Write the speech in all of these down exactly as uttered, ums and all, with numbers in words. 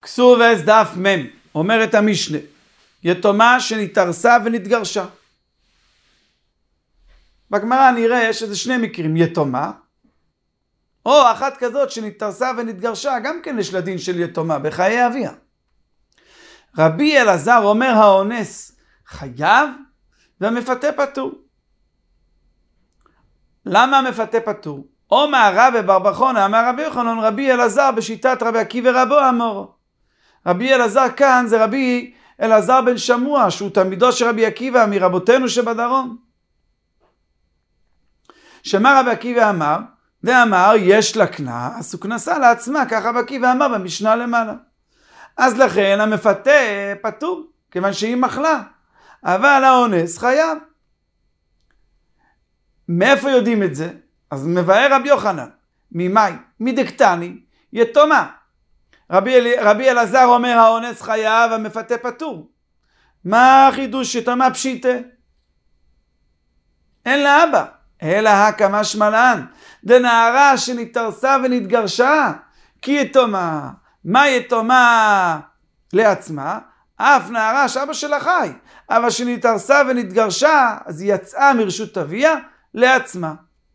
כסובס דף מם, אומרת המשנה, יתומה שנתארסה ונתגרשה. בגמרא נראה יש איזה שני מקרים, יתומה, או אחת כזאת שנתארסה ונתגרשה, גם כן יש לדין של יתומה, בחיי אביה. רבי אלעזר אומר האונס חייב והמפתה פטור. למה המפתה פטור? או מהרב בבר בחונה, אמר רבי יוחנן, רבי אלעזר בשיטת רבי עקיבא רבו אמור. רבי אלעזר כאן זה רבי אלעזר בן שמוע, שהוא תלמידו של רבי עקיבא מרבותינו שבדרום. שמה רבי עקיבא אמר? ואמר יש לה קנס, הוא קנסה לעצמה, ככה רבי עקיבא אמר במשנה למעלה. אז לכן המפתה פטור, כיוון שהיא מחלה, אבל האונס חייב. מאיפה יודעים את זה? אז מבאר רבי יוחנן, ממאי, מדקתני, יתומה. רבי, רבי אלעזר אומר האונס חייב, המפתה פטור. מה החידוש יתומה פשיטה? אין לה אבא, אלא הקמה שמלן, דנערה שנתארסה ונתגרשה, כי יתומה. מה יתומה לעצמה? אף נערה שאבא שלה חי, אבל שנתארסה ונתגרשה, אז היא יצאה מרשות אביה לעצמה.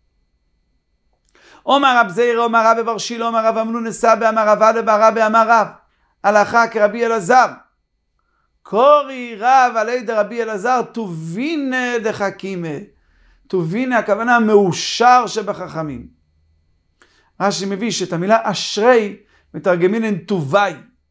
אומר רב זעיר, אומר רב בר שילה, אומר רב אמנון סבא, אמר רב עדה בר רבי, אמר רב, הלכה כרבי אלעזר. קורי רב עלי דרבי אלעזר, טובינה דחכימה. טובינה, הכוונה מאושר שבחכמים. רש"י מביא שאת המילה אשרי מתרגמין טובי.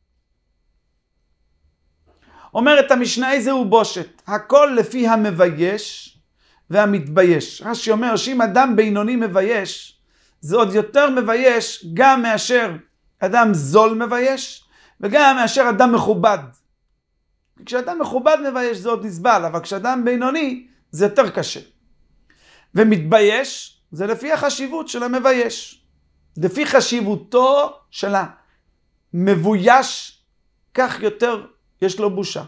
אומרת המשנה איזהו בושת, הכל לפי המבייש והמתבייש. רש"י אומר שאם אדם בינוני מבייש, זה עוד יותר מבייש גם מאשר אדם זול מבייש, וגם מאשר אדם מכובד. כשאדם מכובד מבייש זה עוד נסבל, אבל כשאדם בינוני זה יותר קשה. ומתבייש זה לפי החשיבות של המבייש. לפי חשיבותו של המבויש, כך יותר יש לו בושה.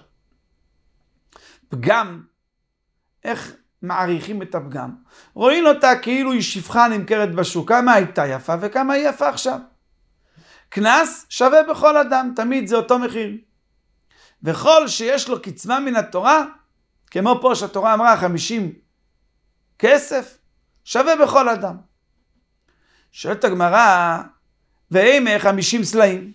פגם, איך מעריכים את הפגם? רואים אותה כאילו היא שפחה נמכרת בשוק, כמה הייתה יפה וכמה היא יפה עכשיו. קנס שווה בכל אדם, תמיד זה אותו מחיר. וכל שיש לו קצמה מן התורה, כמו פה שהתורה אמרה חמישים כסף, שווה בכל אדם. שואלת הגמרא, ואימה חמישים סלעים?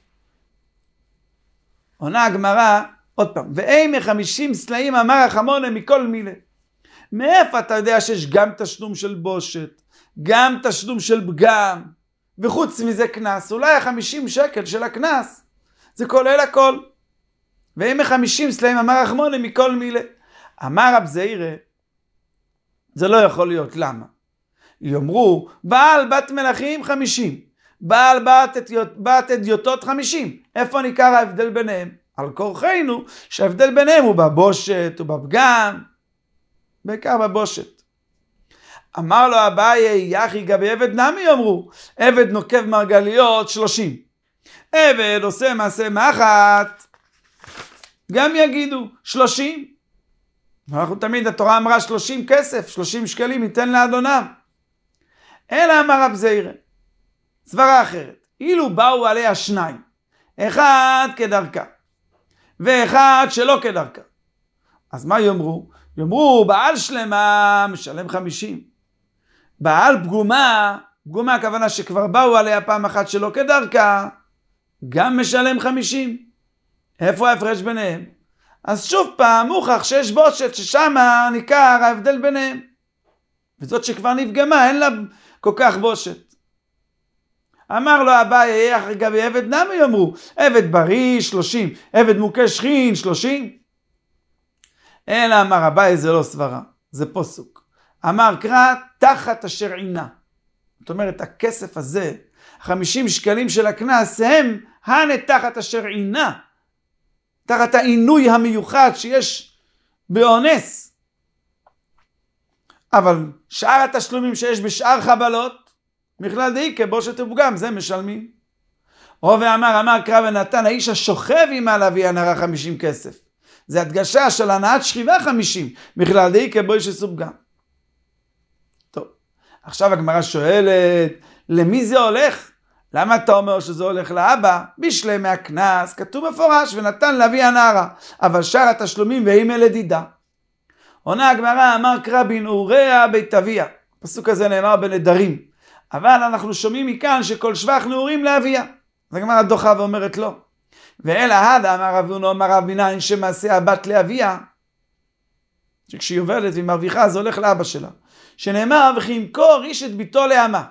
עונה הגמרא, עוד פעם, ואימה חמישים סלעים אמר החמונה מכל מילה. מאיפה אתה יודע שיש גם תשלום של בושת, גם תשלום של פגם, וחוץ מזה קנס, אולי החמישים שקל של הקנס, זה כולל הכל. ואימה חמישים סלעים אמר החמונה מכל מילה. אמר רב זעירא, זה לא יכול להיות, למה? יאמרו, בעל בת מלכים חמישים, בעל בת, בת אדיוטות חמישים. איפה ניכר ההבדל ביניהם? על כורחנו שההבדל ביניהם הוא בבושת ובפגם, בעיקר בבושת. אמר לו אביי, יחי גבי עבד נמי יאמרו, עבד נוקב מרגליות שלושים. עבד עושה מעשה מחט, גם יגידו שלושים. אנחנו תמיד, התורה אמרה שלושים כסף, שלושים שקלים ייתן לאדוניו. אלא אמר רב זעירא, סברה אחרת, אילו באו עליה שניים, אחד כדרכה, ואחד שלא כדרכה. אז מה יאמרו? יאמרו, בעל שלמה משלם חמישים. בעל פגומה, פגומה הכוונה שכבר באו עליה פעם אחת שלא כדרכה, גם משלם חמישים. איפה ההפרש ביניהם? אז שוב פעם מוכח שיש בושת ששם ניכר ההבדל ביניהם. וזאת שכבר נפגמה, אין לה כל כך בושת. אמר לו אביי, יח גבי עבד נמי יאמרו, עבד בריא שלושים, עבד מוכה שכין שלושים. אלא אמר אביי, זה לא סברה, זה פוסוק. אמר קרא תחת אשר עינה. זאת אומרת, הכסף הזה, חמישים שקלים של הקנס, הם הנה תחת אשר עינה. תחת העינוי המיוחד שיש באונס. אבל שאר התשלומים שיש בשאר חבלות, מכלל דאי כבושת ופגם, זה משלמים. רובה אמר, אמר קרא ונתן, האיש השוכב עמה להביא הנערה חמישים כסף. זה הדגשה של הנעת שכיבה חמישים, מכלל דאי כבושת ופגם. טוב, עכשיו הגמרא שואלת, למי זה הולך? למה אתה אומר שזה הולך לאבא? בשלמי הקנס, כתוב מפורש, ונתן לאבי הנערה, אבל שאר התשלומים ואימא לדידה. עונה הגמרא, אמר קרא בנעוריה בית אביה. הפסוק הזה נאמר בנדרים. אבל אנחנו שומעים מכאן שכל שבח נעורים לאביה. אז הגמרא דוחה ואומרת לא. ואלא הדה אמר אבינו אמר רב מנין שמעשה הבת לאביה, שכשהיא עובדת והיא מרוויחה זה הולך לאבא שלה. שנאמר וכי ימכור איש את ביתו לאמה.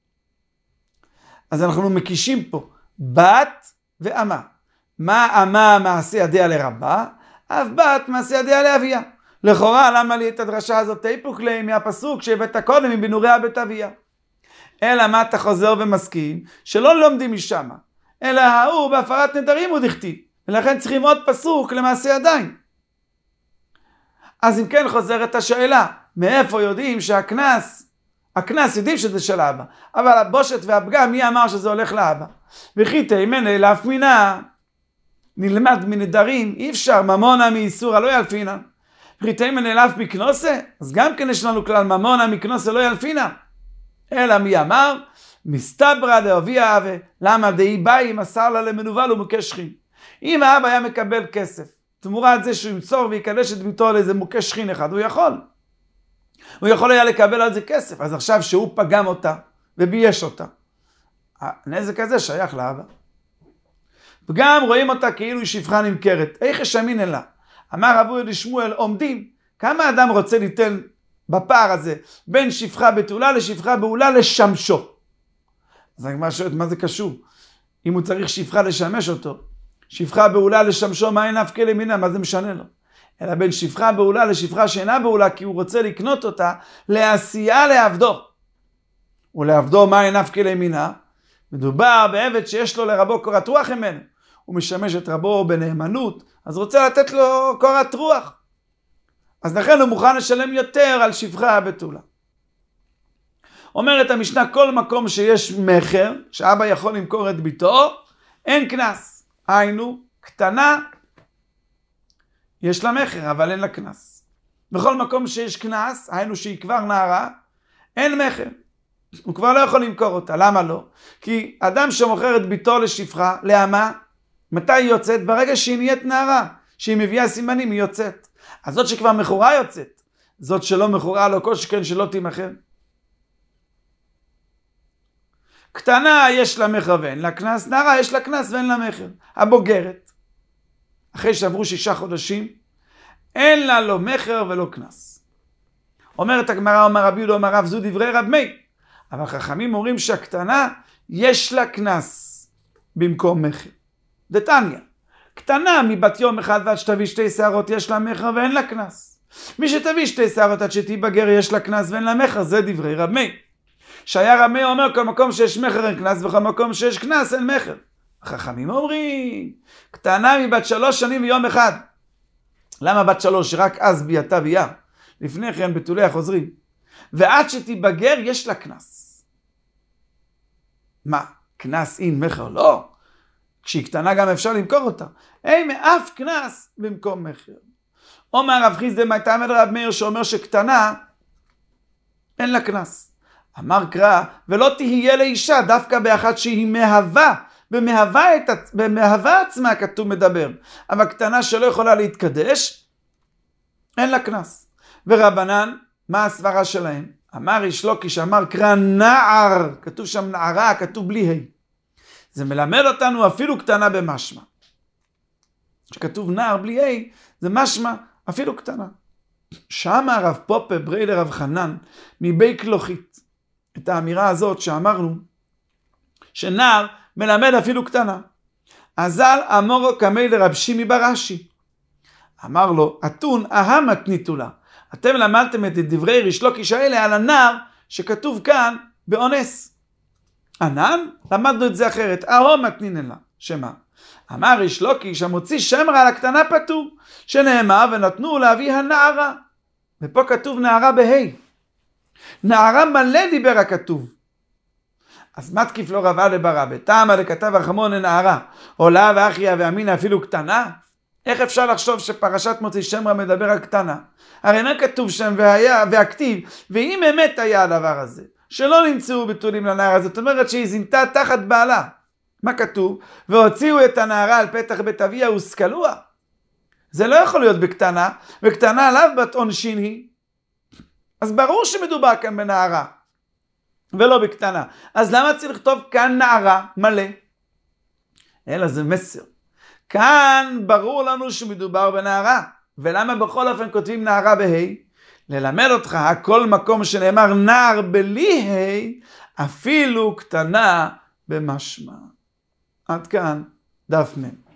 אז אנחנו מקישים פה בת ואמה. מה אמה מעשה ידיה לרבה? אף בת מעשה ידיה לאביה. לכאורה למה לי את הדרשה הזאת תיפוק לי מהפסוק שהבאת קודם מבנעוריה בית אביה? אלא מה אתה חוזר ומסכים? שלא לומדים משם, אלא ההוא בהפרת נדרים הוא דכתיב, ולכן צריכים עוד פסוק למעשה ידיים. אז אם כן חוזרת השאלה, מאיפה יודעים שהכנס, הכנס יודעים שזה של האבא, אבל הבושת והפגם מי אמר שזה הולך לאבא? וכי תימן אלף מינה, נלמד מנדרים, אי אפשר, ממונה מאיסור לא ילפינה. וכי תימן אלף מקנוסה, אז גם כן יש לנו כלל ממונה מקנוסה לא ילפינה. אלא מי אמר? מסתברא דאביה אבה, למה דאי באי מסר לה למנוול ומוכה שכין. אם האבא היה מקבל כסף, תמורת זה שהוא ימסור ויקדש את ביתו לאיזה מוכה שכין אחד, הוא יכול. הוא יכול היה לקבל על זה כסף, אז עכשיו שהוא פגם אותה ובייש אותה. הנזק הזה שייך לאבא. וגם רואים אותה כאילו היא שפחה נמכרת. איך השמין אלה? אמר רבי יהודה שמואל, עומדים, כמה אדם רוצה ליתן בפער הזה, בין שפחה בתולה לשפחה בעולה לשמשו. אז אני שואלת, מה זה קשור? אם הוא צריך שפחה לשמש אותו, שפחה בעולה לשמשו, מה אין נפקא למינה? מה זה משנה לו? אלא בין שפחה בעולה לשפחה שאינה בעולה, כי הוא רוצה לקנות אותה, לעשייה לעבדו. ולעבדו מה אין נפקא למינה? מדובר בעבד שיש לו לרבו קורת רוח ממנו. הוא משמש את רבו בנאמנות, אז רוצה לתת לו קורת רוח. אז לכן הוא מוכן לשלם יותר על שפחה בתולה. אומרת המשנה, כל מקום שיש מחר, שאבא יכול למכור את ביתו, אין קנס. היינו, קטנה, יש לה מחר, אבל אין לה קנס. בכל מקום שיש קנס, היינו שהיא כבר נערה, אין מחר. הוא כבר לא יכול למכור אותה. למה לא? כי אדם שמוכר את ביתו לשפחה, לאמה, מתי היא יוצאת? ברגע שהיא נהיית נערה, שהיא מביאה סימנים, היא יוצאת. אז זאת שכבר מכורה יוצאת, זאת שלא מכורה לא כל שכן שלא תימכר. קטנה יש לה מחר ואין לה קנס, נערה יש לה קנס ואין לה מחר. הבוגרת, אחרי שעברו שישה חודשים, אין לה לא מחר ולא קנס. אומרת הגמרא, אומר רבי יהודה, אומר רב, זו דברי רב מאיר. אבל חכמים אומרים שהקטנה יש לה קנס במקום מחר. דתניא, קטנה מבת יום אחד ועד שתביא שתי שערות יש לה מחר ואין לה קנס. מי שתביא שתי שערות עד שתיבגר יש לה קנס ואין לה מחר, זה דברי רב מאיר. שהיה רב מאיר אומר, כל מקום שיש מחר אין קנס, וכל מקום שיש קנס אין מחר. החכמים אומרים, קטנה מבת שלוש שנים ויום אחד. למה בת שלוש? רק אז בייתה ביה. לפני כן בתולי החוזרים. ועד שתיבגר יש לה קנס. מה? קנס אין מחר? לא. כשהיא קטנה גם אפשר למכור אותה. אין מאף קנס במקום מחר. אומר רב חיסדא מתלמיד רב מאיר שאומר שקטנה אין לה קנס. אמר קרא, ולא תהיה לאישה דווקא באחת שהיא מהווה, במהווה, את, במהווה עצמה כתוב מדבר. אבל קטנה שלא יכולה להתקדש, אין לה קנס. ורבנן, מה הסברה שלהם? אמר איש לוקיש, אמר קרא נער, כתוב שם נערה, כתוב בלי ה'. זה מלמד אותנו אפילו קטנה במשמע. שכתוב נער בלי ה', זה משמע אפילו קטנה. שם הרב פופה בריידר רב חנן, מבי כלוכית, את האמירה הזאת שאמרנו, שנער מלמד אפילו קטנה. אזל אמורו קמי לרב שימי ברש"י. אמר לו, אתון אהה מתניתו לה. אתם למדתם את דברי ריש לוקיש האלה על הנער שכתוב כאן באונס. ענן, למדנו את זה אחרת. אהו מתנינן לה. שמה? אמר ריש לוקיש, המוציא שם רע על הקטנה פטור, שנאמר ונתנו להביא הנערה. ופה כתוב נערה בהי. נערה מלא דיבר הכתוב. אז מתקיף לא רבה לברבה, טעמה לכתב החמון נערה, עולה ואחיה ואמינה אפילו קטנה? איך אפשר לחשוב שפרשת מוציא שם רע מדבר על קטנה? הרי לא כתוב שם והיה והכתיב, ואם אמת היה הדבר הזה, שלא נמצאו בתולים לנערה, זאת אומרת שהיא זינתה תחת בעלה. מה כתוב? והוציאו את הנערה על פתח בית אביה וסקלוה. זה לא יכול להיות בקטנה, וקטנה עליו בת עונשין היא. אז ברור שמדובר כאן בנערה, ולא בקטנה. אז למה צריך לכתוב כאן נערה מלא? אלא זה מסר. כאן ברור לנו שמדובר בנערה. ולמה בכל אופן כותבים נערה בהי? ללמד אותך, הכל מקום שנאמר נער בלי ה' אפילו קטנה במשמע. עד כאן דף מ'.